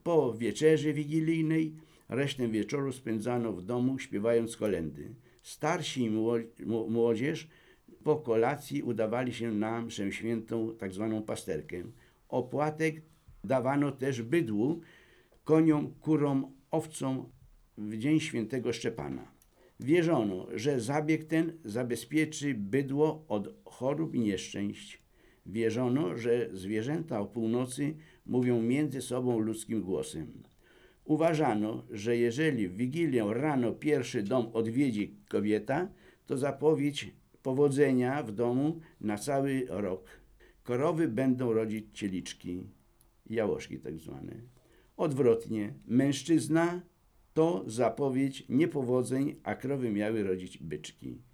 Po wieczerzy wigilijnej resztę wieczoru spędzano w domu, śpiewając kolędy. Starsi i młodzież po kolacji udawali się na mszę świętą, tak zwaną pasterkę. Opłatek dawano też bydłu, koniom, kurom, owcom w dzień świętego Szczepana. Wierzono, że zabieg ten zabezpieczy bydło od chorób i nieszczęść. Wierzono, że zwierzęta o północy mówią między sobą ludzkim głosem. Uważano, że jeżeli w Wigilię rano pierwszy dom odwiedzi kobieta, to zapowiedź powodzenia w domu na cały rok. Krowy będą rodzić cieliczki, jałoszki tak zwane. Odwrotnie, mężczyzna to zapowiedź niepowodzeń, a krowy miały rodzić byczki.